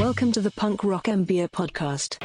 Welcome to the Punk Rock MBA podcast.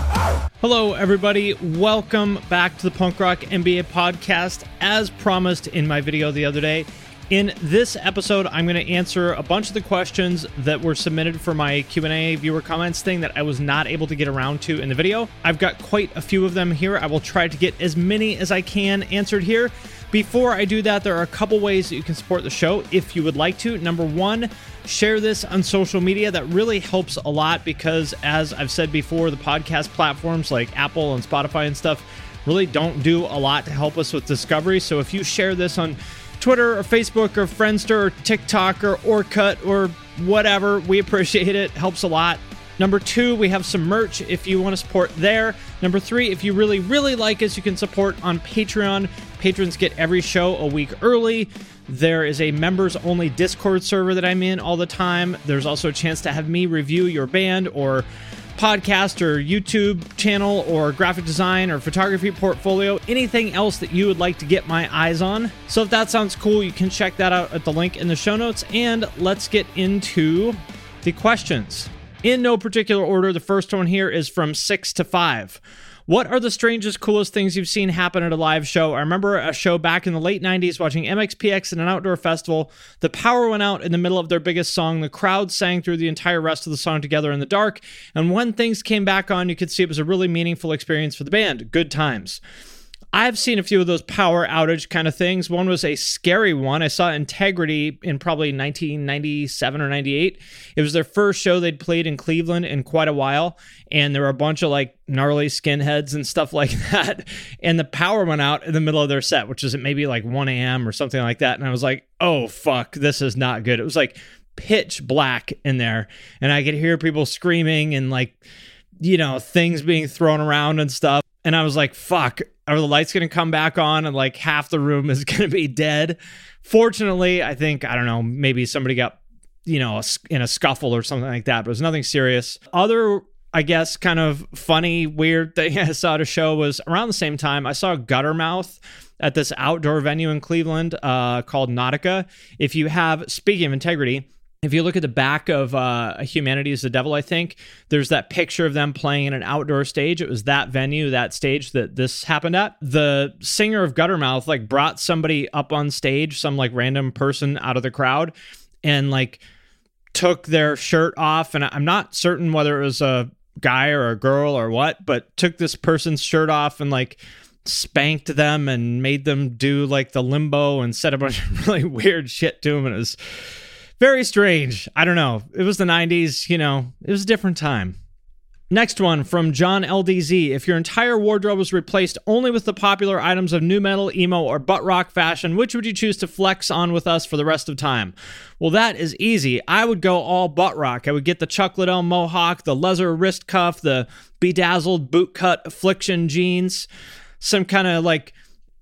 Hello, everybody. Welcome back to the Punk Rock MBA podcast. As promised in my video the other day, in this episode, I'm going to answer a bunch of the questions that were submitted for my Q&A viewer comments thing that I was not able to get around to in the video. I've got quite a few of them here. I will try to get as many as I can answered here. Before I do that, there are a couple ways that you can support the show if you would like to. Number one, share this on social media. That really helps a lot because, as I've said before, the podcast platforms like Apple and Spotify and stuff really don't do a lot to help us with discovery. So if you share this on Twitter or Facebook or Friendster or TikTok or Orkut or whatever, we appreciate it. Helps a lot. Number two, we have some merch if you want to support there. Number three, if you really, really like us, you can support on Patreon. Patrons get every show a week early. There is a members-only Discord server that I'm in all the time. There's also a chance to have me review your band or podcast or YouTube channel or graphic design or photography portfolio, anything else that you would like to get my eyes on. So if that sounds cool, you can check that out at the link in the show notes. And let's get into the questions. In no particular order, the first one here is from 6 to 5. What are the strangest, coolest things you've seen happen at a live show? I remember a show back in the late 90s watching MXPX at an outdoor festival. The power went out in the middle of their biggest song. The crowd sang through the entire rest of the song together in the dark. And when things came back on, you could see it was a really meaningful experience for the band. Good times. I've seen a few of those power outage kind of things. One was a scary one. I saw Integrity in probably 1997 or 98. It was their first show they'd played in Cleveland in quite a while. And there were a bunch of like gnarly skinheads and stuff like that. And the power went out in the middle of their set, which is at maybe like 1 a.m. or something like that. And I was like, oh, fuck, this is not good. It was like pitch black in there. And I could hear people screaming and like, you know, things being thrown around and stuff. And I was like, fuck, are the lights going to come back on and like half the room is going to be dead? Fortunately, I think, I don't know, maybe somebody got, you know, in a scuffle or something like that, but it was nothing serious. Other, I guess, kind of funny, weird thing I saw at a show was around the same time, I saw Guttermouth at this outdoor venue in Cleveland called Nautica. If you have, speaking of Integrity, if you look at the back of Humanity is the Devil, I think, there's that picture of them playing in an outdoor stage. It was that venue, that stage that this happened at. The singer of Guttermouth like brought somebody up on stage, some like random person out of the crowd, and like took their shirt off. And I'm not certain whether it was a guy or a girl or what, but took this person's shirt off and like spanked them and made them do like the limbo and said a bunch of really weird shit to them. And it was very strange. I don't know. It was the 90s, you know, it was a different time. Next one from John LDZ. If your entire wardrobe was replaced only with the popular items of nu metal, emo, or butt rock fashion, which would you choose to flex on with us for the rest of time? Well, that is easy. I would go all butt rock. I would get the Chuck Liddell mohawk, the leather wrist cuff, the bedazzled bootcut Affliction jeans, some kind of like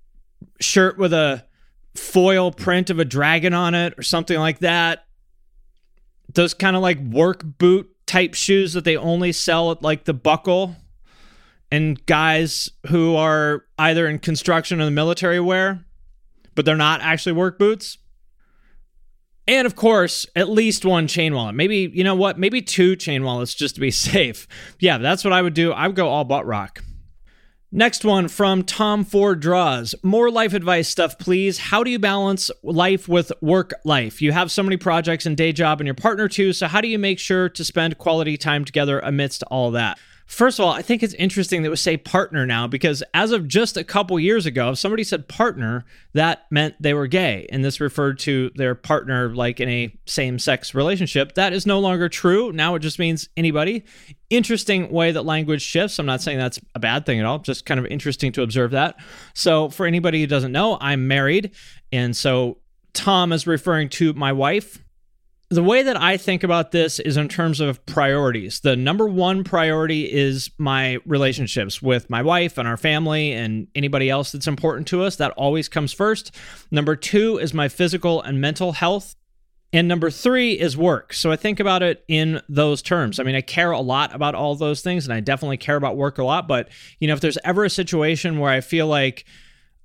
shirt with a foil print of a dragon on it or something like that. Those kind of like work boot type shoes that they only sell at like the Buckle, and guys who are either in construction or the military wear, but they're not actually work boots. And of course, at least one chain wallet. Maybe, you know what? Maybe 2 chain wallets just to be safe. Yeah, that's what I would do. I would go all butt rock. Next one from Tom Ford Draws. More life advice stuff, please. How do you balance life with work life? You have so many projects and day job and your partner too, so how do you make sure to spend quality time together amidst all that? First of all, I think it's interesting that we say partner now, because as of just a couple years ago, if somebody said partner, that meant they were gay, and this referred to their partner like in a same-sex relationship. That is no longer true. Now it just means anybody. Interesting way that language shifts. I'm not saying that's a bad thing at all, just kind of interesting to observe that. So for anybody who doesn't know, I'm married, and so Tom is referring to my wife. The way that I think about this is in terms of priorities. The number one priority is my relationships with my wife and our family and anybody else that's important to us. That always comes first. Number 2 is my physical and mental health. And number 3 is work. So I think about it in those terms. I mean, I care a lot about all those things, and I definitely care about work a lot. But, you know, if there's ever a situation where I feel like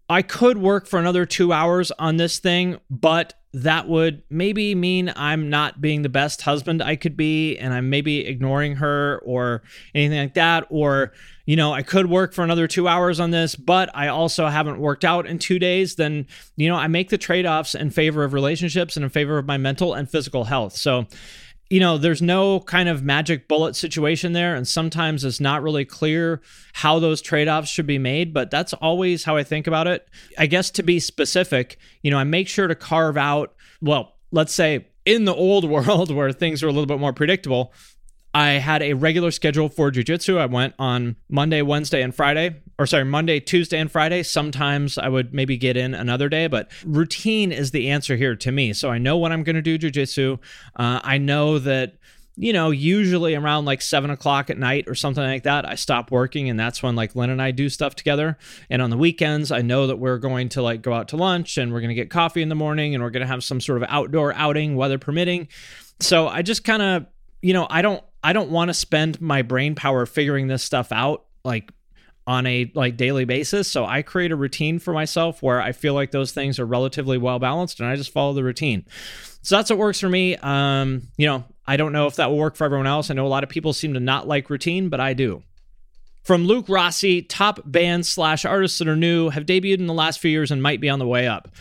I could work for another 2 hours on this thing, but that would maybe mean I'm not being the best husband I could be, and I'm maybe ignoring her or anything like that. Or, I could work for another 2 hours on this, but I also haven't worked out in 2 days. Then, I make the trade-offs in favor of relationships and in favor of my mental and physical health. So, there's no kind of magic bullet situation there. And sometimes it's not really clear how those trade-offs should be made, but that's always how I think about it. I guess to be specific, I make sure to carve out, let's say in the old world where things were a little bit more predictable, I had a regular schedule for jiu-jitsu. I went on Monday, Tuesday, and Friday. Sometimes I would maybe get in another day, but routine is the answer here to me. So I know when I'm going to do jiu-jitsu. I know that, usually around like 7 o'clock at night or something like that, I stop working, and that's when like Lynn and I do stuff together. And on the weekends, I know that we're going to like go out to lunch, and we're going to get coffee in the morning, and we're going to have some sort of outdoor outing, weather permitting. So I just kind of, I don't want to spend my brain power figuring this stuff out like on a daily basis. So I create a routine for myself where I feel like those things are relatively well balanced, and I just follow the routine. So that's what works for me. I don't know if that will work for everyone else. I know a lot of people seem to not like routine, but I do. From Luke Rossi, top bands/artists that are new, have debuted in the last few years and might be on the way up.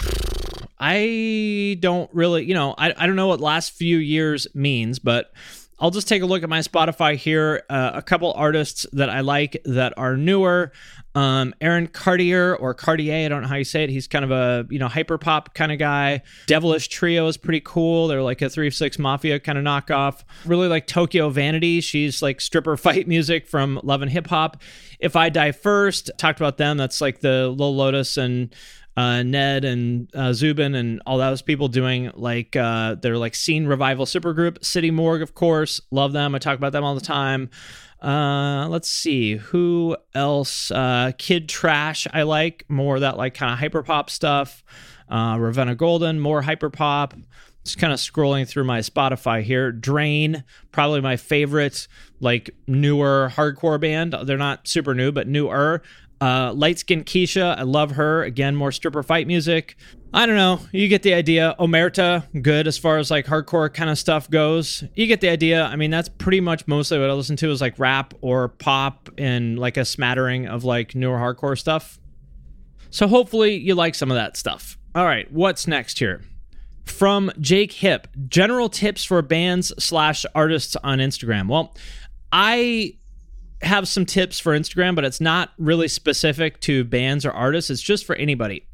I don't really, I don't know what last few years means, but I'll just take a look at my Spotify here. A couple artists that I like that are newer. Aaron Cartier or Cartier, I don't know how you say it. He's kind of a, hyper pop kind of guy. Devilish Trio is pretty cool. They're like a 3 6 Mafia kind of knockoff. Really like Tokyo Vanity. She's like stripper fight music from Love and Hip Hop. If I Die First, talked about them. That's like the Lil Lotus and Ned and Zubin and all those people doing like their like scene revival supergroup. City Morgue, of course, love them. I talk about them all the time. Let's see who else. Kid Trash, I like more of that like kind of hyperpop stuff. Ravenna Golden, more hyperpop. Just kind of scrolling through my Spotify here. Drain, probably my favorite like newer hardcore band. They're not super new, but newer. Light Skin Keisha, I love her. Again, more stripper fight music. I don't know. You get the idea. Omerta, good as far as like hardcore kind of stuff goes. You get the idea. I mean, that's pretty much mostly what I listen to is like rap or pop and like a smattering of like newer hardcore stuff. So hopefully you like some of that stuff. All right, what's next here? From Jake Hip, general tips for bands/artists on Instagram. Well, I have some tips for Instagram, but it's not really specific to bands or artists. It's just for anybody.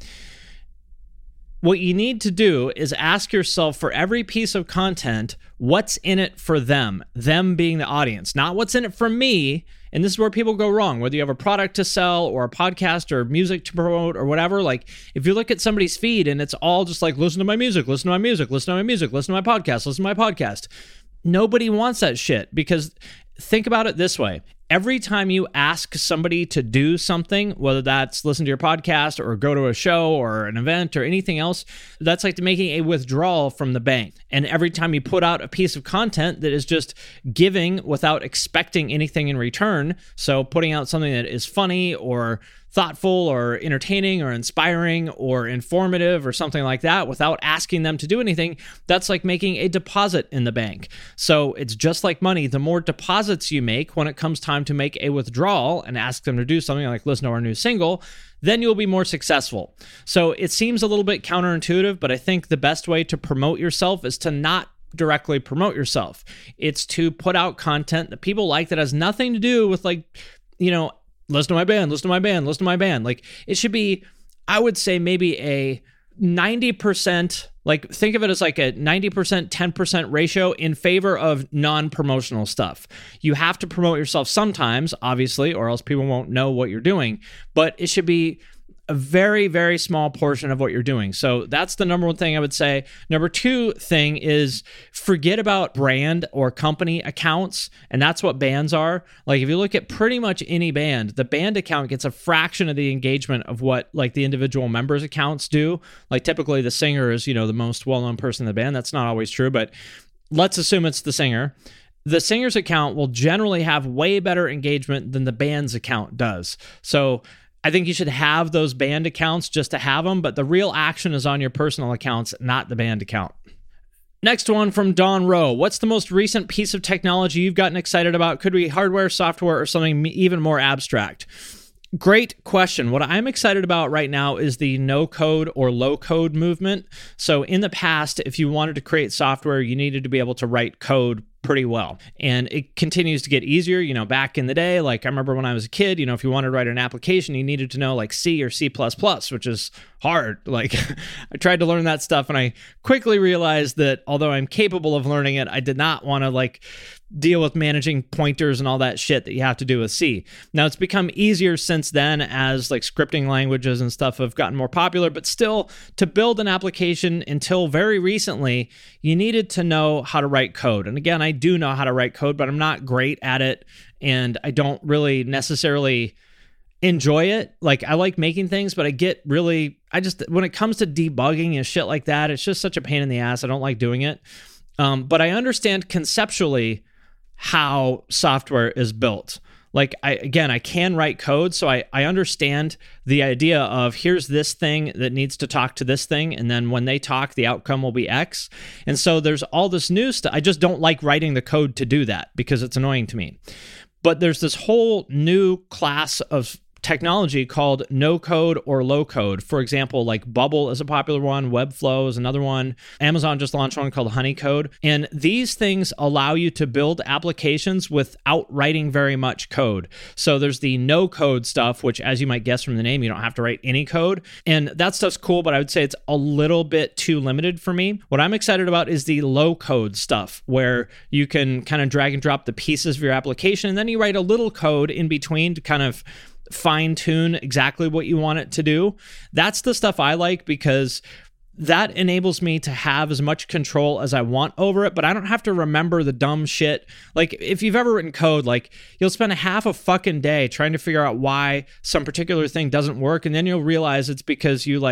What you need to do is ask yourself for every piece of content, what's in it for them being the audience, not what's in it for me. And this is where people go wrong, whether you have a product to sell or a podcast or music to promote or whatever. Like if you look at somebody's feed and it's all just like, listen to my music, listen to my music, listen to my music, listen to my podcast, listen to my podcast. Nobody wants that shit, because think about it this way. Every time you ask somebody to do something, whether that's listen to your podcast or go to a show or an event or anything else, that's like making a withdrawal from the bank. And every time you put out a piece of content that is just giving without expecting anything in return, so putting out something that is funny or thoughtful or entertaining or inspiring or informative or something like that without asking them to do anything, that's like making a deposit in the bank. So it's just like money. The more deposits you make when it comes time to make a withdrawal and ask them to do something like listen to our new single, then you'll be more successful. So it seems a little bit counterintuitive, but I think the best way to promote yourself is to not directly promote yourself. It's to put out content that people like that has nothing to do with like, listen to my band, listen to my band, listen to my band. Like it should be, I would say maybe a 90%, like think of it as like a 90%, 10% ratio in favor of non-promotional stuff. You have to promote yourself sometimes, obviously, or else people won't know what you're doing, but it should be a very, very small portion of what you're doing. So that's the number one thing I would say. Number two thing is forget about brand or company accounts. And that's what bands are. Like if you look at pretty much any band, the band account gets a fraction of the engagement of what like the individual members' accounts do. Like typically the singer is, the most well-known person in the band. That's not always true, but let's assume it's the singer. The singer's account will generally have way better engagement than the band's account does. So I think you should have those banned accounts just to have them, but the real action is on your personal accounts, not the banned account. Next one from Don Rowe. What's the most recent piece of technology you've gotten excited about? Could be hardware, software, or something even more abstract. Great question. What I'm excited about right now is the no code or low code movement. So in the past, if you wanted to create software, you needed to be able to write code pretty well. And it continues to get easier. Back in the day, like I remember when I was a kid, if you wanted to write an application, you needed to know like C or C++, which is hard. Like I tried to learn that stuff and I quickly realized that although I'm capable of learning it, I did not want to like deal with managing pointers and all that shit that you have to do with C. Now it's become easier since then as like scripting languages and stuff have gotten more popular, but still to build an application until very recently, you needed to know how to write code. And again, I do know how to write code, but I'm not great at it. And I don't really necessarily enjoy it. Like I like making things, but when it comes to debugging and shit like that, it's just such a pain in the ass. I don't like doing it. But I understand conceptually how software is built. Like I can write code, so I understand the idea of here's this thing that needs to talk to this thing, and then when they talk, the outcome will be X. And so there's all this new stuff. I just don't like writing the code to do that because it's annoying to me. But there's this whole new class of technology called no code or low code. For example, like Bubble is a popular one, Webflow is another one. Amazon just launched one called Honeycode. And these things allow you to build applications without writing very much code. So there's the no code stuff, which as you might guess from the name, you don't have to write any code. And that stuff's cool, but I would say it's a little bit too limited for me. What I'm excited about is the low code stuff where you can kind of drag and drop the pieces of your application and then you write a little code in between to kind of fine tune exactly what you want it to do. That's the stuff I like because that enables me to have as much control as I want over it, but I don't have to remember the dumb shit. Like if you've ever written code, like you'll spend a half a fucking day trying to figure out why some particular thing doesn't work. And then you'll realize it's because you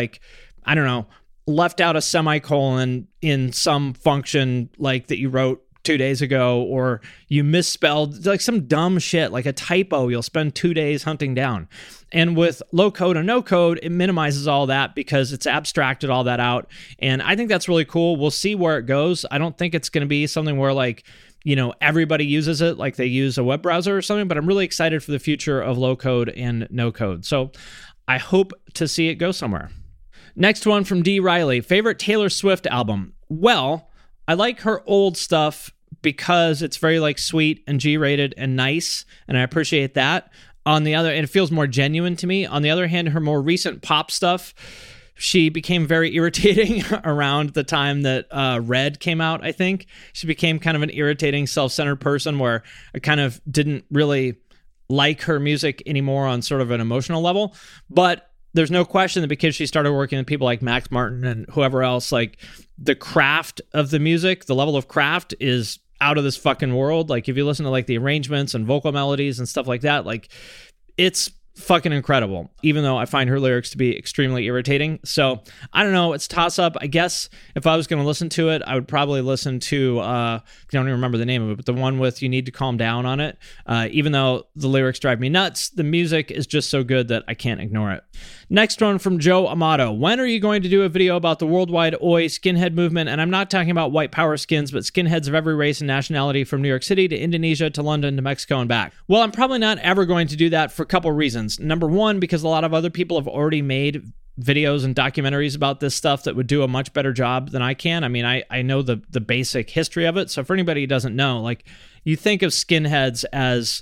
left out a semicolon in some function like that you wrote 2 days ago, or you misspelled like some dumb shit, like a typo you'll spend 2 days hunting down. And with low code and no code, it minimizes all that because it's abstracted all that out. And I think that's really cool. We'll see where it goes. I don't think it's going to be something where everybody uses it like they use a web browser or something, but I'm really excited for the future of low code and no code. So I hope to see it go somewhere. Next one from D. Riley. Favorite Taylor Swift album? Well, I like her old stuff because it's very like sweet and G-rated and nice, and I appreciate that. And it feels more genuine to me. On the other hand, her more recent pop stuff, she became very irritating around the time that Red came out, I think. She became kind of an irritating, self-centered person where I kind of didn't really like her music anymore on sort of an emotional level. But there's no question that because she started working with people like Max Martin and whoever else, like the craft of the music, the level of craft is out of this fucking world. Like if you listen to like the arrangements and vocal melodies and stuff like that, like it's fucking incredible, even though I find her lyrics to be extremely irritating. So I don't know, it's toss up. I guess if I was going to listen to it, I would probably listen to, I don't even remember the name of it, but the one with You Need to Calm Down on it. Even though the lyrics drive me nuts, the music is just so good that I can't ignore it. Next one from Joe Amato. When are you going to do a video about the worldwide Oi skinhead movement? And I'm not talking about white power skins, but skinheads of every race and nationality from New York City to Indonesia to London to Mexico and back. Well, I'm probably not ever going to do that for a couple reasons. Number one, because a lot of other people have already made videos and documentaries about this stuff that would do a much better job than I can. I mean, I know the basic history of it. So for anybody who doesn't know, like you think of skinheads as,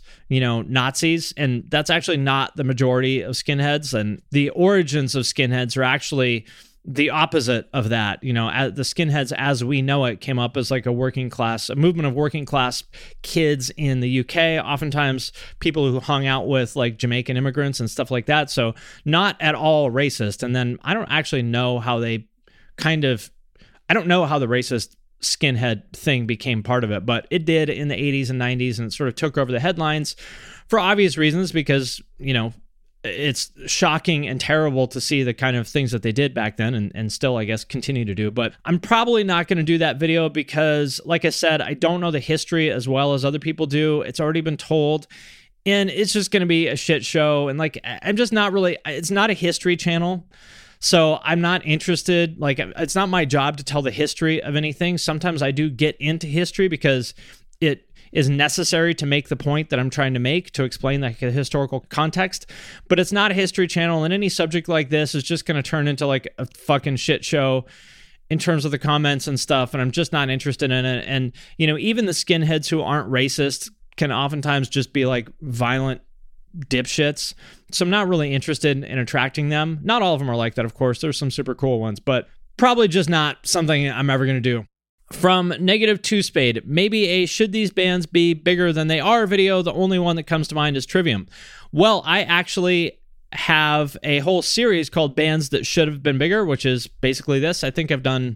Nazis, and that's actually not the majority of skinheads. And the origins of skinheads are actually the opposite of that. The skinheads as we know it came up as like a movement of working class kids in the UK, oftentimes people who hung out with like Jamaican immigrants and stuff like that. So not at all racist. And then I don't actually know how the racist skinhead thing became part of it, but it did in the 80s and 90s, and it sort of took over the headlines for obvious reasons because, it's shocking and terrible to see the kind of things that they did back then and still, I guess, continue to do. But I'm probably not going to do that video because, like I said, I don't know the history as well as other people do. It's already been told. And it's just going to be a shit show. And like, I'm just not really, it's not a history channel. So I'm not interested. Like, it's not my job to tell the history of anything. Sometimes I do get into history because it is necessary to make the point that I'm trying to make, to explain the historical context. But it's not a history channel, and any subject like this is just going to turn into like a fucking shit show in terms of the comments and stuff, and I'm just not interested in it. And, you know, even the skinheads who aren't racist can oftentimes just be like violent dipshits. So I'm not really interested in attracting them. Not all of them are like that, of course. There's some super cool ones, but probably just not something I'm ever going to do. From -2 Spade, maybe a should these bands be bigger than they are video. The only one that comes to mind is Trivium. Well, I actually have a whole series called Bands That Should Have Been Bigger, which is basically this. I think I've done,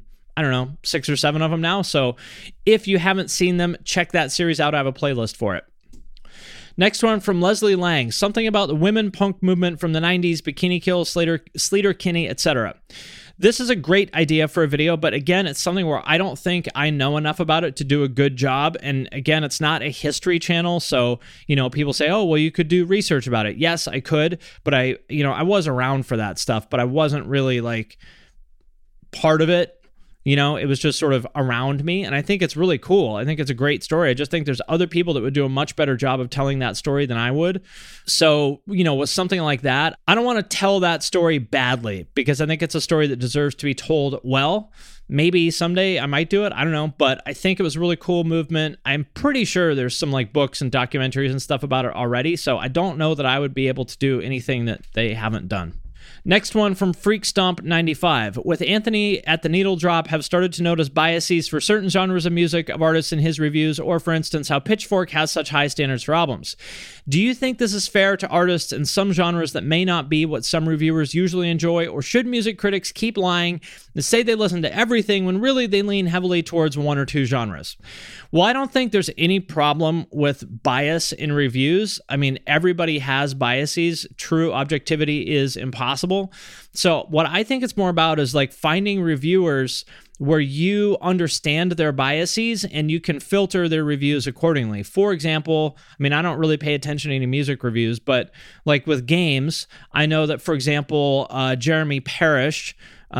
6 or 7 of them now. So if you haven't seen them, check that series out. I have a playlist for it. Next one from Leslie Lang. Something about the women punk movement from the 90s, Bikini Kill, Sleater Kinney, etc. This is a great idea for a video, but again, it's something where I don't think I know enough about it to do a good job. And again, it's not a history channel. So, people say, oh, well, you could do research about it. Yes, I could, but I was around for that stuff, but I wasn't really like part of it. It was just sort of around me, and I think it's really cool. I think it's a great story. I just think there's other people that would do a much better job of telling that story than I would. So, with something like that, I don't want to tell that story badly because I think it's a story that deserves to be told well. Maybe someday I might do it. I don't know, but I think it was a really cool movement. I'm pretty sure there's some like books and documentaries and stuff about it already, so I don't know that I would be able to do anything that they haven't done. Next one from FreakStomp95. With Anthony at the Needle Drop, have started to notice biases for certain genres of music of artists in his reviews, or for instance, how Pitchfork has such high standards for albums. Do you think this is fair to artists in some genres that may not be what some reviewers usually enjoy, or should music critics keep lying and say they listen to everything when really they lean heavily towards one or two genres? Well, I don't think there's any problem with bias in reviews. I mean, everybody has biases. True objectivity is impossible. So what I think it's more about is like finding reviewers where you understand their biases and you can filter their reviews accordingly. For example, I don't really pay attention to any music reviews, but like with games, I know that, for example, Jeremy Parrish,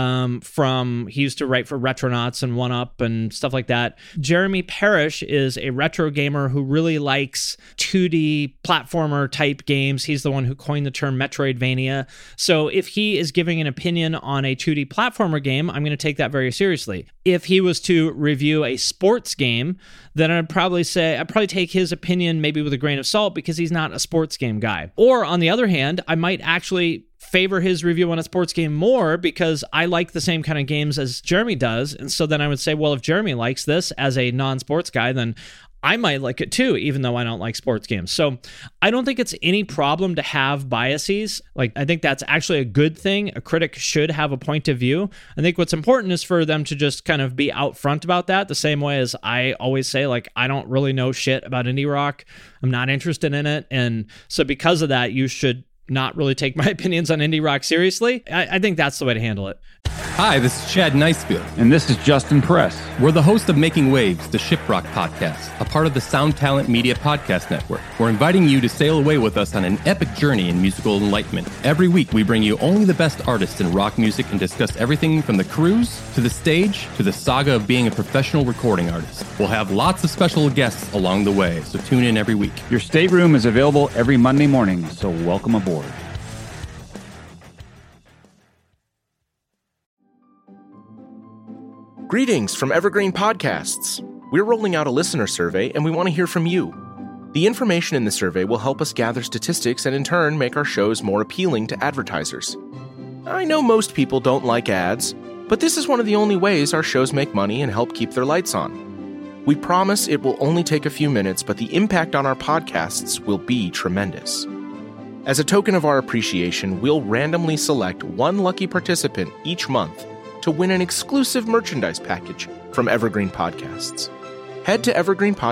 he used to write for Retronauts and 1UP and stuff like that. Jeremy Parrish is a retro gamer who really likes 2D platformer type games. He's the one who coined the term Metroidvania. So if he is giving an opinion on a 2D platformer game, I'm going to take that very seriously. If he was to review a sports game, then I'd probably take his opinion maybe with a grain of salt because he's not a sports game guy. Or on the other hand, I might actually favor his review on a sports game more because I like the same kind of games as Jeremy does. And so then I would say, well, if Jeremy likes this as a non-sports guy, then I might like it too, even though I don't like sports games. So I don't think it's any problem to have biases. Like, I think that's actually a good thing. A critic should have a point of view. I think what's important is for them to just kind of be out front about that, the same way as I always say, like, I don't really know shit about indie rock. I'm not interested in it. And so because of that, you should not really take my opinions on indie rock seriously. I think that's the way to handle it. Hi, this is Chad Nicefield. And this is Justin Press. We're the host of Making Waves, the Shiprock podcast, a part of the Sound Talent Media Podcast Network. We're inviting you to sail away with us on an epic journey in musical enlightenment. Every week, we bring you only the best artists in rock music and discuss everything from the cruise, to the stage, to the saga of being a professional recording artist. We'll have lots of special guests along the way, so tune in every week. Your stateroom is available every Monday morning, so welcome aboard. Greetings from Evergreen Podcasts. We're rolling out a listener survey, and we want to hear from you. The information in the survey will help us gather statistics and in turn make our shows more appealing to advertisers. I know most people don't like ads, but this is one of the only ways our shows make money and help keep their lights on. We promise it will only take a few minutes, but the impact on our podcasts will be tremendous. As a token of our appreciation, we'll randomly select one lucky participant each month to win an exclusive merchandise package from Evergreen Podcasts. Head to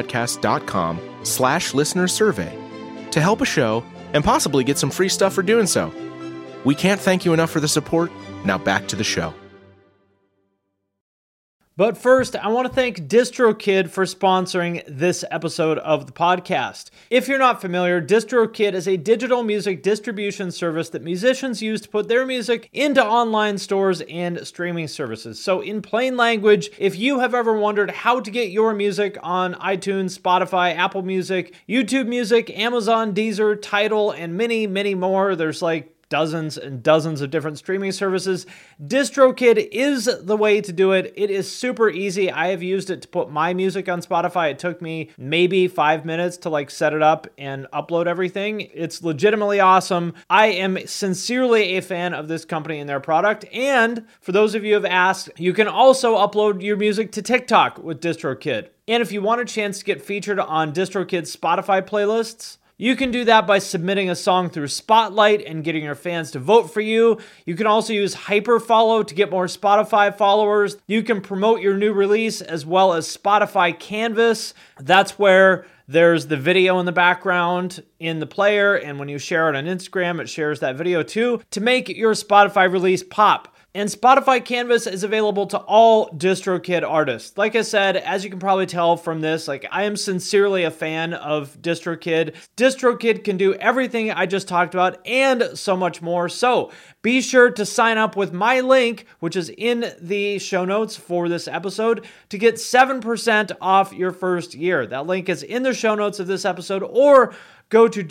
evergreenpodcast.com/listenersurvey to help a show and possibly get some free stuff for doing so. We can't thank you enough for the support. Now back to the show. But first, I want to thank DistroKid for sponsoring this episode of the podcast. If you're not familiar, DistroKid is a digital music distribution service that musicians use to put their music into online stores and streaming services. So in plain language, if you have ever wondered how to get your music on iTunes, Spotify, Apple Music, YouTube Music, Amazon, Deezer, Tidal, and many, many more, there's like dozens and dozens of different streaming services, DistroKid is the way to do it. It is super easy. I have used it to put my music on Spotify. It took me maybe 5 minutes to like set it up and upload everything. It's legitimately awesome. I am sincerely a fan of this company and their product. And for those of you who have asked, you can also upload your music to TikTok with DistroKid. And if you want a chance to get featured on DistroKid's Spotify playlists, you can do that by submitting a song through Spotlight and getting your fans to vote for you. You can also use Hyperfollow to get more Spotify followers. You can promote your new release as well as Spotify Canvas. That's where there's the video in the background in the player, and when you share it on Instagram, it shares that video too to make your Spotify release pop. And Spotify Canvas is available to all DistroKid artists. Like I said, as you can probably tell from this, I am sincerely a fan of DistroKid. DistroKid can do everything I just talked about and so much more. So be sure to sign up with my link, which is in the show notes for this episode, to get 7% off your first year. That link is in the show notes of this episode, or go to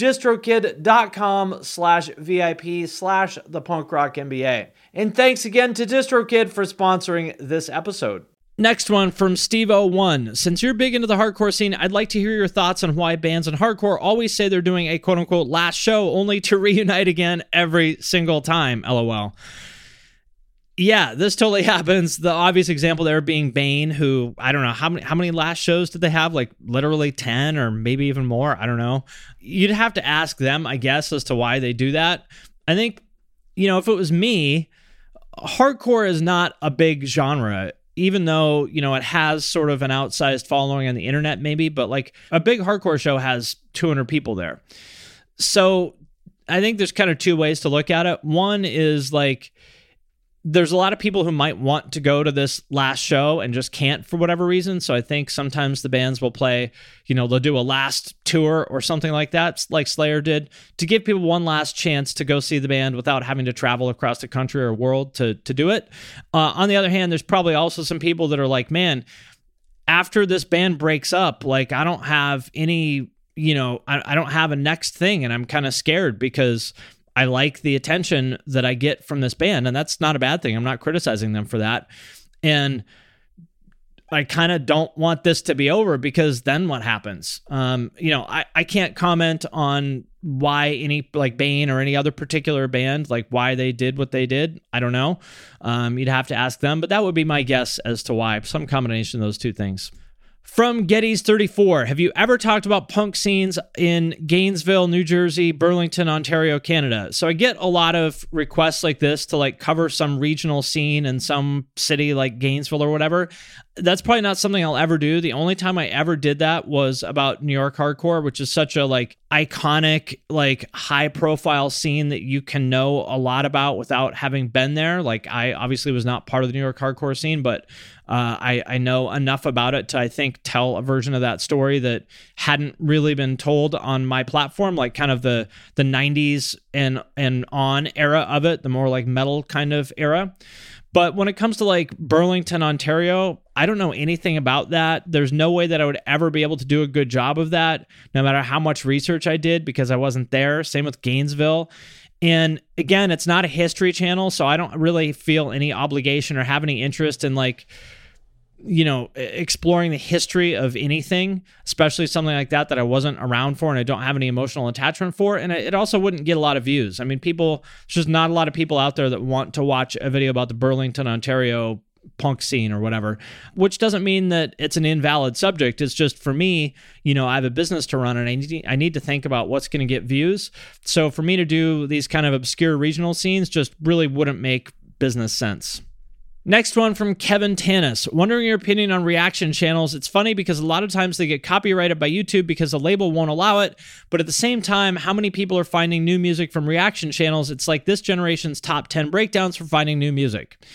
distrokid.com/VIP/thepunkrockmba. And thanks again to DistroKid for sponsoring this episode. Next one from Steve01. Since you're big into the hardcore scene, I'd like to hear your thoughts on why bands in hardcore always say they're doing a quote-unquote last show only to reunite again every single time, LOL. Yeah, this totally happens. The obvious example there being Bane, who, I don't know, how many last shows did they have? Like literally 10 or maybe even more? I don't know. You'd have to ask them, I guess, as to why they do that. I think, if it was me, hardcore is not a big genre, even though, it has sort of an outsized following on the internet maybe, but like a big hardcore show has 200 people there. So I think there's kind of two ways to look at it. One is like, there's a lot of people who might want to go to this last show and just can't for whatever reason. So I think sometimes the bands will play, they'll do a last tour or something like that, like Slayer did, to give people one last chance to go see the band without having to travel across the country or world to do it. On the other hand, there's probably also some people that are like, man, after this band breaks up, like I don't have any, I don't have a next thing, and I'm kind of scared because I like the attention that I get from this band, and that's not a bad thing. I'm not criticizing them for that. And I kind of don't want this to be over, because then what happens? I can't comment on why any like Bane or any other particular band, like why they did what they did. I don't know. You'd have to ask them, but that would be my guess as to why. Some combination of those two things. From Gettys34, have you ever talked about punk scenes in Gainesville, New Jersey, Burlington, Ontario, Canada? So I get a lot of requests like this to like cover some regional scene in some city like Gainesville or whatever. That's probably not something I'll ever do. The only time I ever did that was about New York hardcore, which is such a like iconic, like high profile scene that you can know a lot about without having been there. Like I obviously was not part of the New York hardcore scene, but I know enough about it to, I think, tell a version of that story that hadn't really been told on my platform, like kind of the 90s and on era of it, the more like metal kind of era. But when it comes to like Burlington, Ontario, I don't know anything about that. There's no way that I would ever be able to do a good job of that, no matter how much research I did, because I wasn't there. Same with Gainesville. And again, it's not a history channel, so I don't really feel any obligation or have any interest in like, exploring the history of anything, especially something like that I wasn't around for and I don't have any emotional attachment for. And it also wouldn't get a lot of views. I mean, there's just not a lot of people out there that want to watch a video about the Burlington, Ontario punk scene or whatever, which doesn't mean that it's an invalid subject. It's just, for me, I have a business to run and I need to think about what's going to get views. So for me to do these kind of obscure regional scenes just really wouldn't make business sense. Next one from Kevin Tanis. Wondering your opinion on reaction channels. It's funny because a lot of times they get copyrighted by YouTube because the label won't allow it, but at the same time, how many people are finding new music from reaction channels? It's like this generation's top 10 breakdowns for finding new music.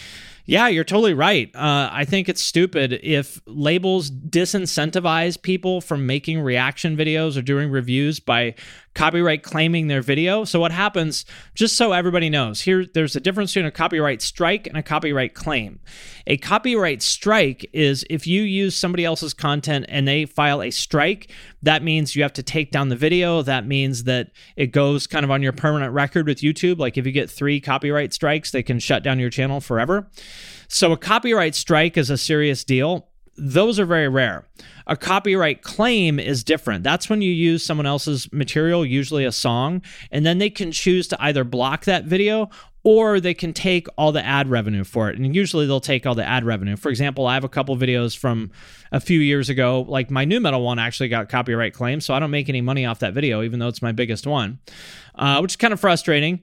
Yeah, you're totally right. I think it's stupid if labels disincentivize people from making reaction videos or doing reviews by copyright claiming their video. So what happens, just so everybody knows, there's a difference between a copyright strike and a copyright claim. A copyright strike is if you use somebody else's content and they file a strike, that means you have to take down the video. That means that it goes kind of on your permanent record with YouTube. Like if you get 3 copyright strikes, they can shut down your channel forever. So a copyright strike is a serious deal. Those are very rare. A copyright claim is different. That's when you use someone else's material, usually a song, and then they can choose to either block that video or they can take all the ad revenue for it. And usually they'll take all the ad revenue. For example, I have a couple videos from a few years ago, like my new metal one actually got copyright claimed, so I don't make any money off that video, even though it's my biggest one, which is kind of frustrating.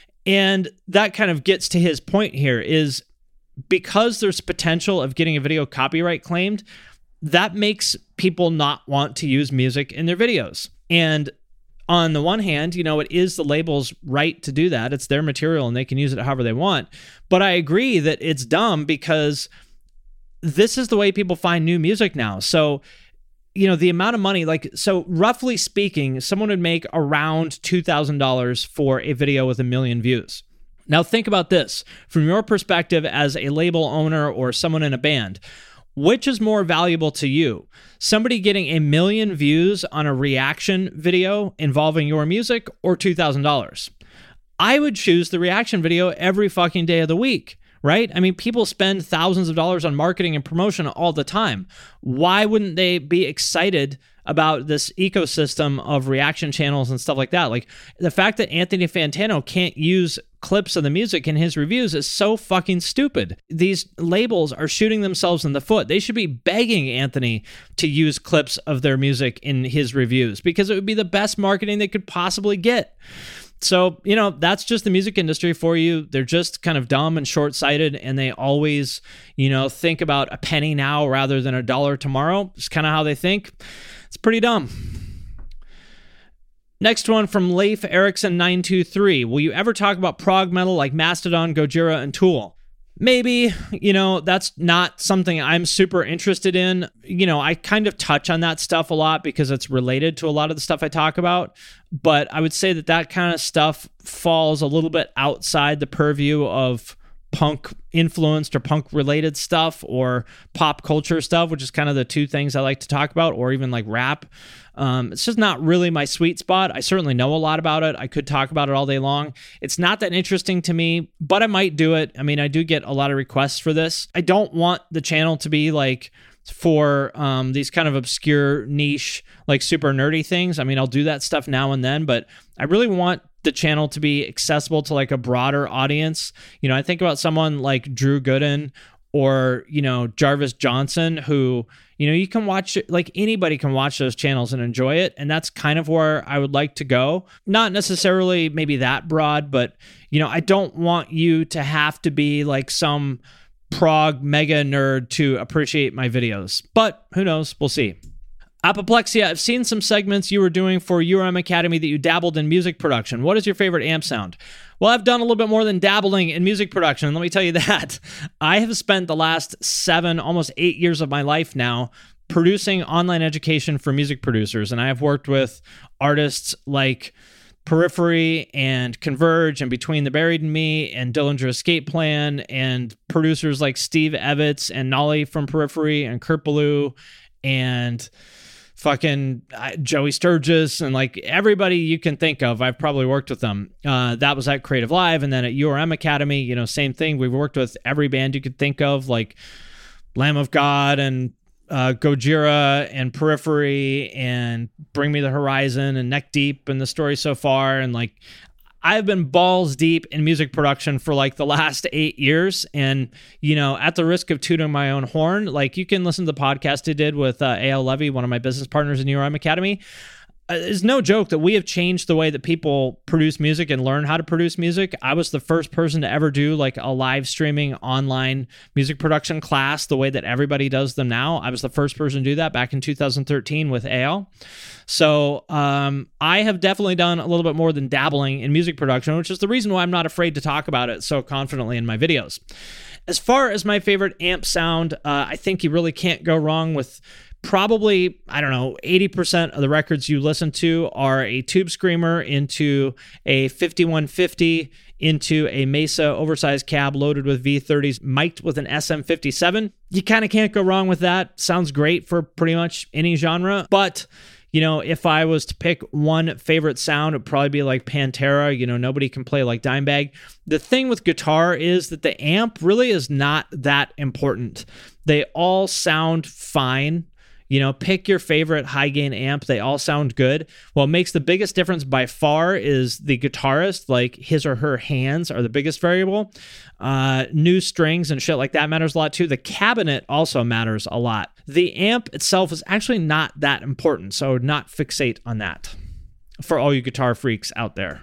And that kind of gets to his point here is because there's potential of getting a video copyright claimed, that makes people not want to use music in their videos. And on the one hand, it is the label's right to do that. It's their material and they can use it however they want. But I agree that it's dumb because this is the way people find new music now. So, the amount of money, so roughly speaking, someone would make around $2,000 for a video with 1 million views. Now think about this from your perspective as a label owner or someone in a band. Which is more valuable to you? Somebody getting 1 million views on a reaction video involving your music or $2,000? I would choose the reaction video every fucking day of the week, right? I mean, people spend thousands of dollars on marketing and promotion all the time. Why wouldn't they be excited about this ecosystem of reaction channels and stuff like that? Like the fact that Anthony Fantano can't use clips of the music in his reviews is so fucking stupid. These labels are shooting themselves in the foot. They should be begging Anthony to use clips of their music in his reviews because it would be the best marketing they could possibly get. So, that's just the music industry for you. They're just kind of dumb and short-sighted, and they always, think about a penny now rather than $1 tomorrow. It's kind of how they think. It's pretty dumb. Next one from Leif Erickson 923. Will you ever talk about prog metal like Mastodon, Gojira, and Tool? Maybe, that's not something I'm super interested in. I kind of touch on that stuff a lot because it's related to a lot of the stuff I talk about. But I would say that kind of stuff falls a little bit outside the purview of punk influenced or punk related stuff or pop culture stuff, which is kind of the two things I like to talk about, or even like rap. It's just not really my sweet spot. I certainly know a lot about it. I could talk about it all day long. It's not that interesting to me, but I might do it. I mean, I do get a lot of requests for this. I don't want the channel to be like for these kind of obscure niche, like super nerdy things. I mean, I'll do that stuff now and then, but I really want the channel to be accessible to like a broader audience. I think about someone like Drew Gooden or, Jarvis Johnson, who, you can watch it, like anybody can watch those channels and enjoy it. And that's kind of where I would like to go. Not necessarily maybe that broad, but, I don't want you to have to be like some prog mega nerd to appreciate my videos. But who knows? We'll see. Apoplexia, I've seen some segments you were doing for URM Academy that you dabbled in music production. What is your favorite amp sound? Well, I've done a little bit more than dabbling in music production. Let me tell you that. I have spent the last 7, almost 8 years of my life now producing online education for music producers. And I have worked with artists like Periphery and Converge and Between the Buried and Me and Dillinger Escape Plan and producers like Steve Evitz and Nolly from Periphery and Kurt Ballou and fucking Joey Sturgis and like everybody you can think of. I've probably worked with them. That was at Creative Live. And then at URM Academy, same thing. We've worked with every band you could think of, like Lamb of God and Gojira and Periphery and Bring Me the Horizon and Neck Deep and The Story So Far. And like, I've been balls deep in music production for like the last 8 years. And, at the risk of tooting my own horn, like you can listen to the podcast I did with A.L. Levy, one of my business partners in URM Academy. It's no joke that we have changed the way that people produce music and learn how to produce music. I was the first person to ever do like a live streaming online music production class the way that everybody does them now. I was the first person to do that back in 2013 with AL. So I have definitely done a little bit more than dabbling in music production, which is the reason why I'm not afraid to talk about it so confidently in my videos. As far as my favorite amp sound, I think you really can't go wrong with probably, 80% of the records you listen to are a Tube Screamer into a 5150 into a Mesa oversized cab loaded with V30s, mic'd with an SM57. You kind of can't go wrong with that. Sounds great for pretty much any genre. But, if I was to pick one favorite sound, it'd probably be like Pantera. Nobody can play like Dimebag. The thing with guitar is that the amp really is not that important. They all sound fine. Pick your favorite high gain amp. They all sound good. What makes the biggest difference by far is the guitarist, like his or her hands are the biggest variable. New strings and shit like that matters a lot too. The cabinet also matters a lot. The amp itself is actually not that important, so not fixate on that for all you guitar freaks out there.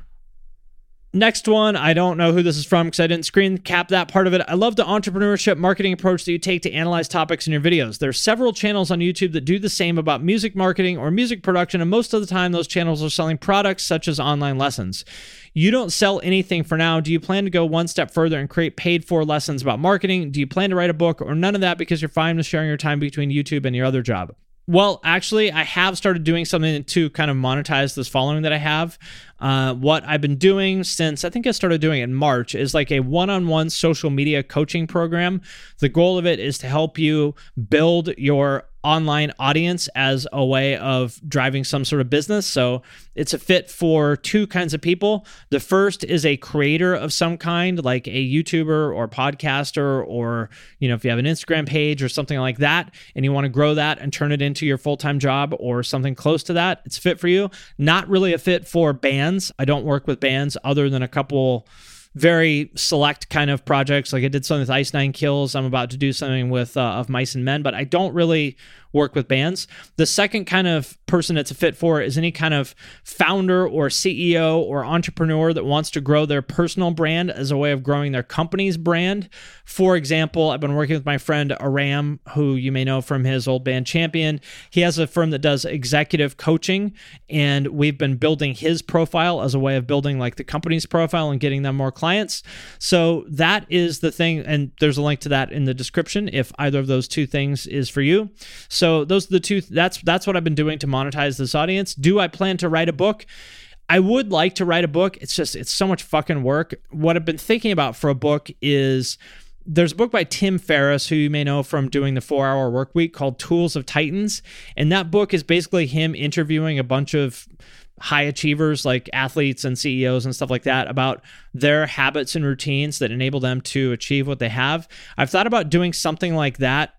Next one, I don't know who this is from because I didn't screen cap that part of it. I love the entrepreneurship marketing approach that you take to analyze topics in your videos. There's several channels on YouTube that do the same about music marketing or music production, and most of the time those channels are selling products such as online lessons. You don't sell anything for now. Do you plan to go one step further and create paid-for lessons about marketing? Do you plan to write a book or none of that because you're fine with sharing your time between YouTube and your other job? Well, actually, I have started doing something to kind of monetize this following that I have. What I've been doing since, I think I started doing it in March, is like a one-on-one social media coaching program. The goal of it is to help you build your online audience as a way of driving some sort of business. So it's a fit for two kinds of people. The first is a creator of some kind, like a YouTuber or podcaster, or, if you have an Instagram page or something like that, and you want to grow that and turn it into your full-time job or something close to that, it's fit for you. Not really a fit for bands. I don't work with bands other than a couple very select kind of projects. Like I did something with Ice Nine Kills. I'm about to do something with Of Mice and Men, but I don't really work with bands. The second kind of person it's a fit for is any kind of founder or CEO or entrepreneur that wants to grow their personal brand as a way of growing their company's brand. For example, I've been working with my friend Aram, who you may know from his old band Champion. He has a firm that does executive coaching, and we've been building his profile as a way of building like the company's profile and getting them more clients. So that is the thing, and there's a link to that in the description if either of those two things is for you. So those are the two. That's what I've been doing to monetize this audience. Do I plan to write a book? I would like to write a book. It's so much fucking work. What I've been thinking about for a book is there's a book by Tim Ferriss, who you may know from doing the 4-Hour Workweek, called Tools of Titans. And that book is basically him interviewing a bunch of high achievers like athletes and CEOs and stuff like that about their habits and routines that enable them to achieve what they have. I've thought about doing something like that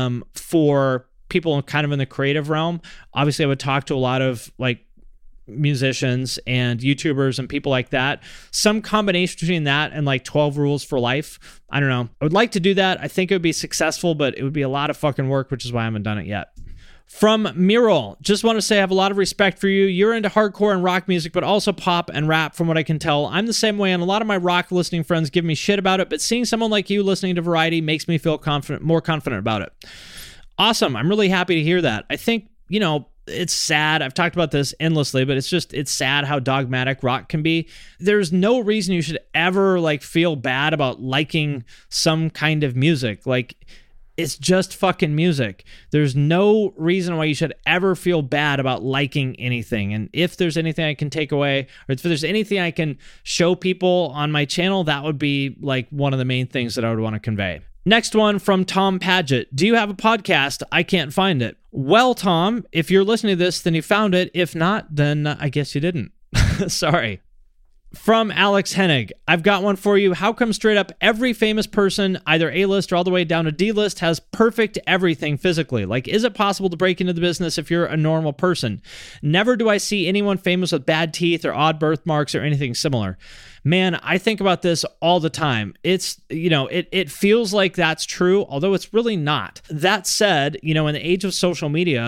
for people kind of in the creative realm. Obviously, I would talk to a lot of like musicians and YouTubers and people like that. Some combination between that and like 12 Rules for Life. I don't know. I would like to do that. I think it would be successful, but it would be a lot of fucking work, which is why I haven't done it yet. From Mural, just want to say I have a lot of respect for you. You're into hardcore and rock music, but also pop and rap from what I can tell. I'm the same way, and a lot of my rock listening friends give me shit about it, but seeing someone like you listening to variety makes me feel more confident about it. Awesome. I'm really happy to hear that. I think, it's sad. I've talked about this endlessly, but it's sad how dogmatic rock can be. There's no reason you should ever feel bad about liking some kind of music. It's just fucking music. There's no reason why you should ever feel bad about liking anything. And if there's anything I can take away, or if there's anything I can show people on my channel, that would be one of the main things that I would want to convey. Next one from Tom Paget. Do you have a podcast? I can't find it. Well, Tom, if you're listening to this, then you found it. If not, then I guess you didn't. Sorry. From Alex Hennig, I've got one for you. How come straight up every famous person, either A-list or all the way down to D-list, has perfect everything physically? Is it possible to break into the business if you're a normal person? Never do I see anyone famous with bad teeth or odd birthmarks or anything similar. Man, I think about this all the time. It's, it feels like that's true, although it's really not. That said, in the age of social media,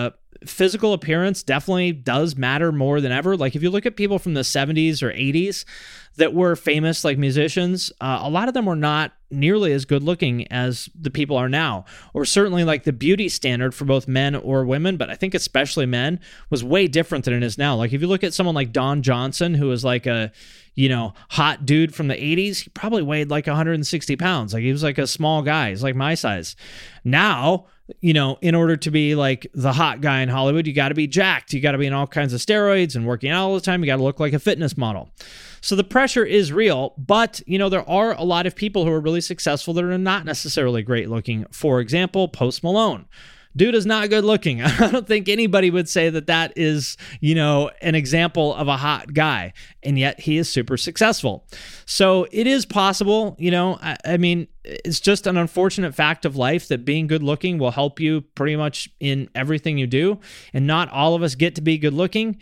physical appearance definitely does matter more than ever. Like if you look at people from the 70s or 80s that were famous, like musicians, a lot of them were not nearly as good looking as the people are now, or certainly like the beauty standard for both men or women, but I think especially men was way different than it is now. Like if you look at someone like Don Johnson, who was like a, hot dude from the 80s, he probably weighed like 160 pounds. Like he was like a small guy. He's like my size. Now, in order to be like the hot guy in Hollywood, you got to be jacked. You got to be in all kinds of steroids and working out all the time. You got to look like a fitness model. So the pressure is real, but, there are a lot of people who are really successful that are not necessarily great looking. For example, Post Malone. Dude is not good looking. I don't think anybody would say that is, an example of a hot guy, and yet he is super successful. So it is possible, I mean, it's just an unfortunate fact of life that being good looking will help you pretty much in everything you do, and not all of us get to be good looking.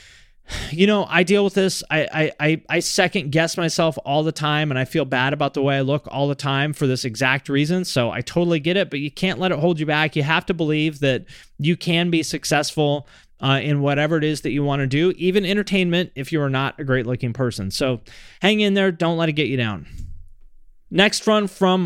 I deal with this. I second guess myself all the time, and I feel bad about the way I look all the time for this exact reason. So I totally get it, but you can't let it hold you back. You have to believe that you can be successful in whatever it is that you want to do, even entertainment, if you are not a great looking person. So hang in there. Don't let it get you down. Next one from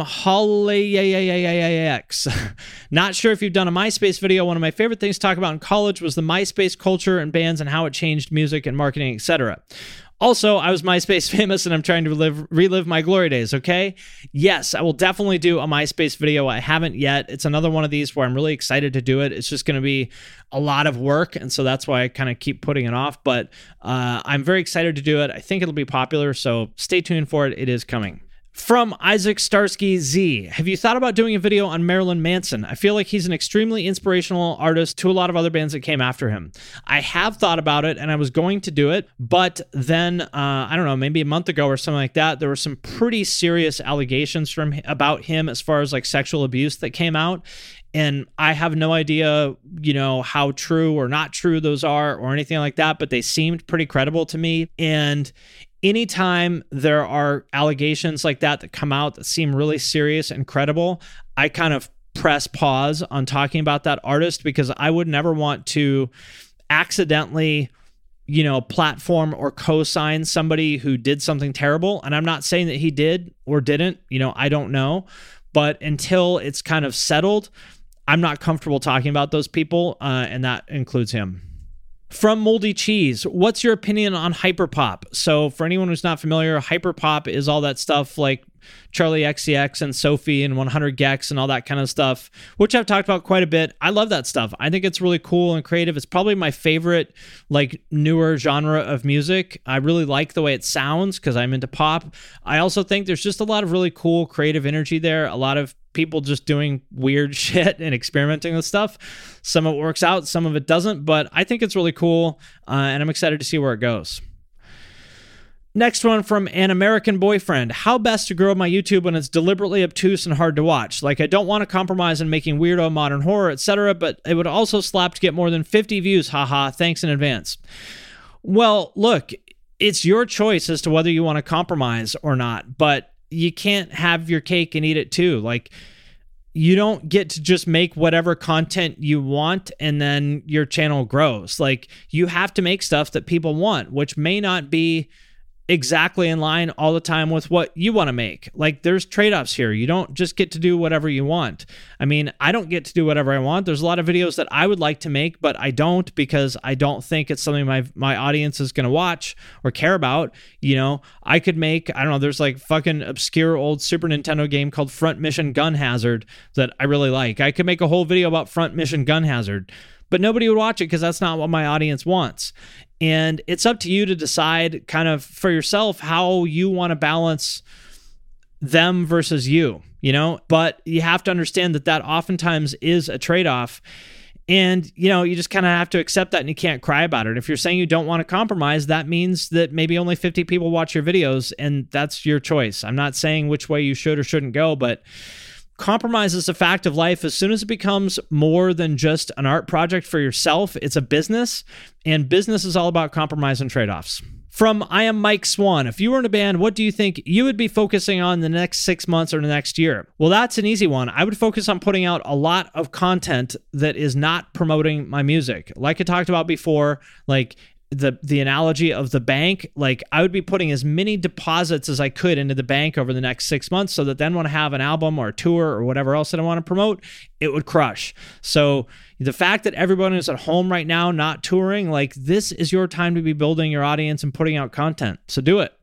Holly-X. Not sure if you've done a MySpace video. One of my favorite things to talk about in college was the MySpace culture and bands and how it changed music and marketing, etc. Also, I was MySpace famous and I'm trying to relive my glory days, okay? Yes, I will definitely do a MySpace video. I haven't yet. It's another one of these where I'm really excited to do it. It's just going to be a lot of work, and so that's why I kind of keep putting it off, but I'm very excited to do it. I think it'll be popular, so stay tuned for it. It is coming. From Isaac Starsky Z, have you thought about doing a video on Marilyn Manson? I feel like he's an extremely inspirational artist to a lot of other bands that came after him. I have thought about it and I was going to do it, but then, I don't know, maybe a month ago or something like that, there were some pretty serious allegations about him as far as like sexual abuse that came out. And I have no idea, how true or not true those are or anything like that, but they seemed pretty credible to me. And anytime there are allegations like that come out that seem really serious and credible, I kind of press pause on talking about that artist because I would never want to accidentally, platform or co-sign somebody who did something terrible. And I'm not saying that he did or didn't, I don't know. But until it's kind of settled, I'm not comfortable talking about those people, and that includes him. From Moldy Cheese, what's your opinion on hyperpop? So for anyone who's not familiar, hyperpop is all that stuff like Charlie XCX and Sophie and 100 Gex and all that kind of stuff, which I've talked about quite a bit. I love that stuff. I think it's really cool and creative. It's probably my favorite, like, newer genre of music. I really like the way it sounds because I'm into pop. I also think there's just a lot of really cool creative energy there. A lot of people just doing weird shit and experimenting with stuff. Some of it works out, some of it doesn't, but I think it's really cool, and I'm excited to see where it goes. Next one from An American Boyfriend. How best to grow my YouTube when it's deliberately obtuse and hard to watch? Like, I don't want to compromise in making weirdo modern horror, etc., but it would also slap to get more than 50 views. Haha, thanks in advance. Well, look, it's your choice as to whether you want to compromise or not, but you can't have your cake and eat it too. Like, you don't get to just make whatever content you want and then your channel grows. Like, you have to make stuff that people want, which may not be exactly in line all the time with what you want to make. Like, there's trade-offs here. You don't just get to do whatever you want. I mean, I don't get to do whatever I want. There's a lot of videos that I would like to make, but I don't because I don't think it's something my audience is going to watch or care about. I could make, I don't know, there's like fucking obscure old Super Nintendo game called Front Mission Gun Hazard that I really like. I could make a whole video about Front Mission Gun Hazard, but nobody would watch it because that's not what my audience wants. And it's up to you to decide kind of for yourself how you want to balance them versus you, but you have to understand that oftentimes is a trade-off. And, you just kind of have to accept that and you can't cry about it. If you're saying you don't want to compromise, that means that maybe only 50 people watch your videos and that's your choice. I'm not saying which way you should or shouldn't go, but compromise is a fact of life. As soon as it becomes more than just an art project for yourself, it's a business, and business is all about compromise and trade-offs. From I Am Mike Swan, if you were in a band, what do you think you would be focusing on the next 6 months or the next year? Well, that's an easy one. I would focus on putting out a lot of content that is not promoting my music. Like I talked about before, like the analogy of the bank, like I would be putting as many deposits as I could into the bank over the next 6 months so that then when I have an album or a tour or whatever else that I want to promote, it would crush. So the fact that everyone is at home right now, not touring, like this is your time to be building your audience and putting out content. So do it.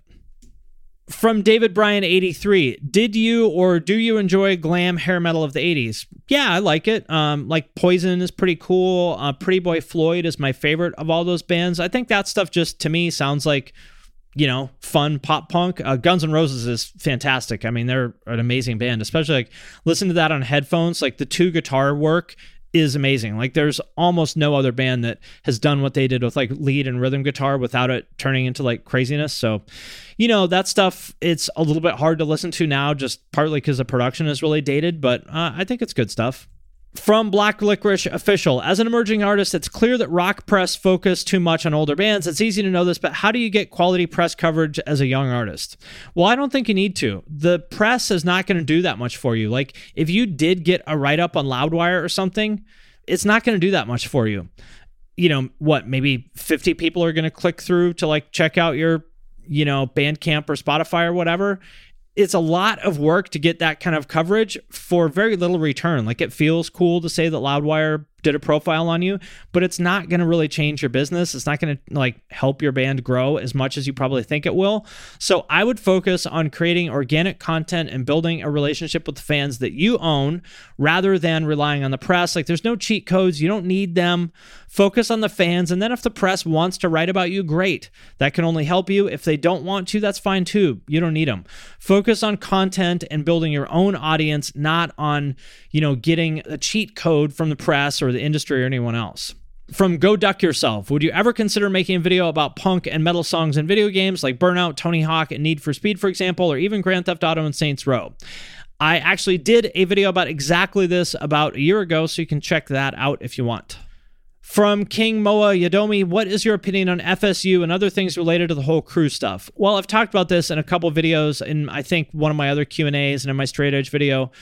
From David Bryan 83, did you or do you enjoy glam hair metal of the 80s? Yeah, I like it. Like Poison is pretty cool. Pretty Boy Floyd is my favorite of all those bands. I think that stuff just to me sounds like, you know, fun pop punk. Guns N' Roses is fantastic. I mean, they're an amazing band, especially like listen to that on headphones. Like the 2 guitar work is amazing. Like there's almost no other band that has done what they did with like lead and rhythm guitar without it turning into like craziness. So, you know, that stuff, it's a little bit hard to listen to now, just partly because the production is really dated, but I think it's good stuff. From Black Licorice Official, as an emerging artist, it's clear that rock press focus too much on older bands. It's easy to know this, but how do you get quality press coverage as a young artist? Well, I don't think you need to. The press is not going to do that much for you. Like if you did get a write-up on Loudwire or something, it's not going to do that much for you. You know, what, maybe 50 people are going to click through to like check out your, you know, Bandcamp or Spotify or whatever. It's a lot of work to get that kind of coverage for very little return. Like it feels cool to say that Loudwire did a profile on you, but it's not going to really change your business. It's not going to like help your band grow as much as you probably think it will. So I would focus on creating organic content and building a relationship with the fans that you own rather than relying on the press. Like there's no cheat codes. You don't need them. Focus on the fans. And then if the press wants to write about you, great. That can only help you. If they don't want to, that's fine too. You don't need them. Focus on content and building your own audience, not on, you know, getting a cheat code from the press or the industry or anyone else. From Go Duck Yourself, would you ever consider making a video about punk and metal songs in video games like Burnout, Tony Hawk, and Need for Speed, for example, or even Grand Theft Auto and Saints Row? I actually did a video about exactly this about a year ago, so you can check that out if you want. From King Moa Yadomi, what is your opinion on FSU and other things related to the whole crew stuff? Well, I've talked about this in a couple videos, in I think one of my other Q&As and in my Straight Edge video.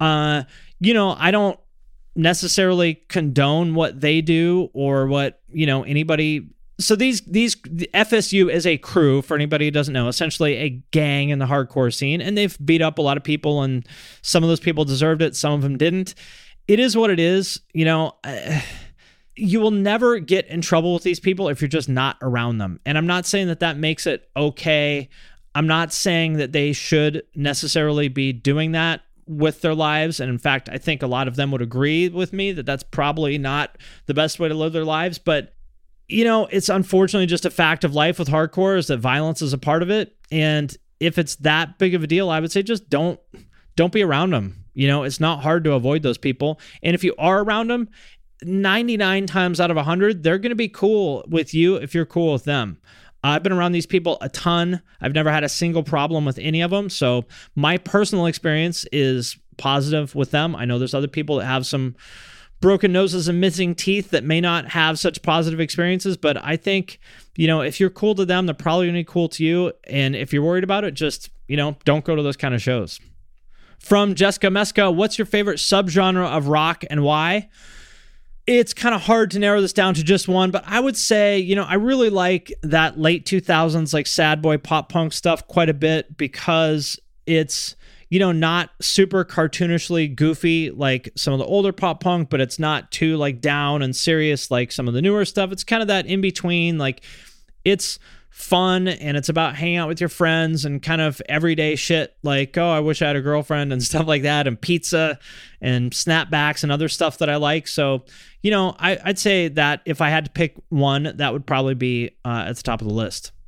You know, I don't necessarily condone what they do or what, you know, anybody. So the FSU is a crew, for anybody who doesn't know, essentially a gang in the hardcore scene, and they've beat up a lot of people, and some of those people deserved it, some of them didn't. It is what it is, you know. You will never get in trouble with these people if you're just not around them. And I'm not saying that that makes it okay. I'm not saying that they should necessarily be doing that with their lives. And in fact, I think a lot of them would agree with me that that's probably not the best way to live their lives. But, you know, it's unfortunately just a fact of life with hardcore is that violence is a part of it. And if it's that big of a deal, I would say just don't be around them. You know, it's not hard to avoid those people. And if you are around them, 99 times out of 100, they're going to be cool with you if you're cool with them. I've been around these people a ton. I've never had a single problem with any of them. So my personal experience is positive with them. I know there's other people that have some broken noses and missing teeth that may not have such positive experiences, but I think, you know, if you're cool to them, they're probably going to be cool to you. And if you're worried about it, just, you know, don't go to those kind of shows. From Jessica Meska, what's your favorite subgenre of rock and why? It's kind of hard to narrow this down to just one, but I would say, you know, I really like that late 2000s, like sad boy pop punk stuff quite a bit because it's, you know, not super cartoonishly goofy like some of the older pop punk, but it's not too like down and serious like some of the newer stuff. It's kind of that in between, like it's fun and it's about hanging out with your friends and kind of everyday shit like, oh, I wish I had a girlfriend and stuff like that, and pizza and snapbacks and other stuff that I like. So, you know, I'd say that if I had to pick one, that would probably be at the top of the list.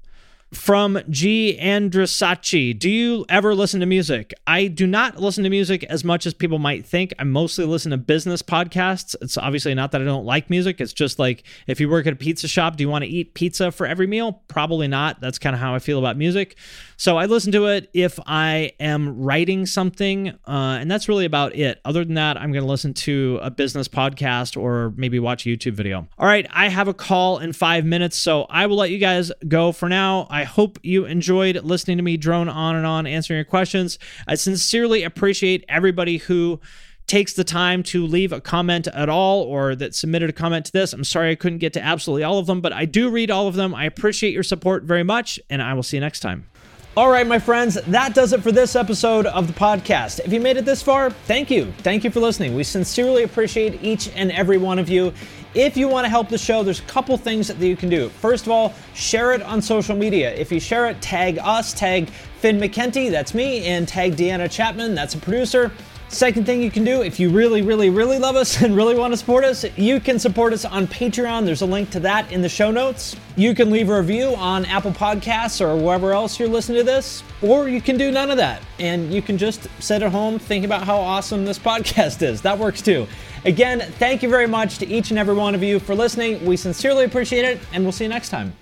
From G. Andrasachi, do you ever listen to music? I do not listen to music as much as people might think. I mostly listen to business podcasts. It's obviously not that I don't like music. It's just like, if you work at a pizza shop, do you want to eat pizza for every meal? Probably not. That's kind of how I feel about music. So I listen to it if I am writing something, and that's really about it. Other than that, I'm going to listen to a business podcast or maybe watch a YouTube video. All right, I have a call in 5 minutes, so I will let you guys go for now. I hope you enjoyed listening to me drone on and on, answering your questions. I sincerely appreciate everybody who takes the time to leave a comment at all or that submitted a comment to this. I'm sorry I couldn't get to absolutely all of them, but I do read all of them. I appreciate your support very much, and I will see you next time. All right, my friends, that does it for this episode of the podcast. If you made it this far, thank you. Thank you for listening. We sincerely appreciate each and every one of you. If you want to help the show, there's a couple things that you can do. First of all, share it on social media. If you share it, tag us, tag Finn McKenty, that's me, and tag Deanna Chapman, that's a producer. Second thing you can do, if you really, really, really love us and really want to support us, you can support us on Patreon. There's a link to that in the show notes. You can leave a review on Apple Podcasts or wherever else you're listening to this, or you can do none of that. And you can just sit at home thinking about how awesome this podcast is. That works too. Again, thank you very much to each and every one of you for listening. We sincerely appreciate it, and we'll see you next time.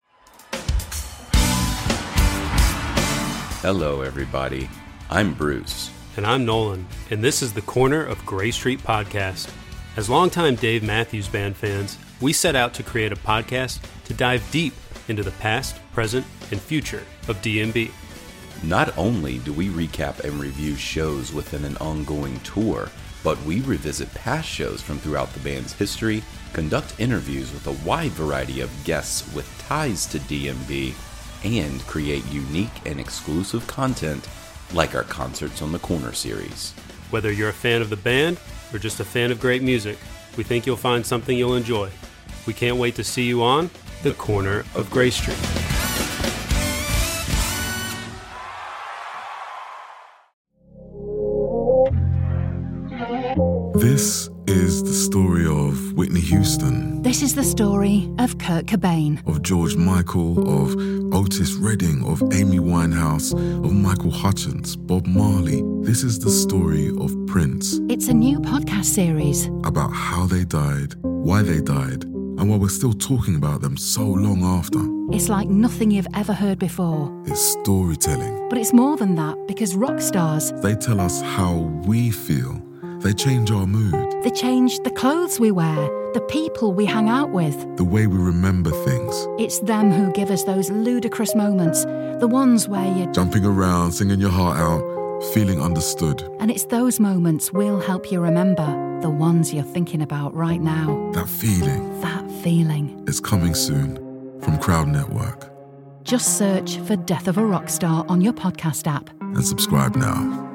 Hello, everybody. I'm Bruce. And I'm Nolan, and this is the Corner of Gray Street podcast. As longtime Dave Matthews Band fans, we set out to create a podcast to dive deep into the past, present, and future of DMB. Not only do we recap and review shows within an ongoing tour, but we revisit past shows from throughout the band's history, conduct interviews with a wide variety of guests with ties to DMB, and create unique and exclusive content like our Concerts on the Corner series. Whether you're a fan of the band or just a fan of great music, we think you'll find something you'll enjoy. We can't wait to see you on the Corner of Gray Street. This is the story of Whitney Houston. This is the story of Kurt Cobain. Of George Michael, of Otis Redding, of Amy Winehouse, of Michael Hutchence, Bob Marley. This is the story of Prince. It's a new podcast series about how they died, why they died, and why we're still talking about them so long after. It's like nothing you've ever heard before. It's storytelling. But it's more than that, because rock stars, they tell us how we feel. They change our mood. They change the clothes we wear, the people we hang out with, the way we remember things. It's them who give us those ludicrous moments, the ones where you're jumping around, singing your heart out, feeling understood. And it's those moments we'll help you remember, the ones you're thinking about right now. That feeling. That feeling. It's coming soon from Crowd Network. Just search for Death of a Rock Star on your podcast app. And subscribe now.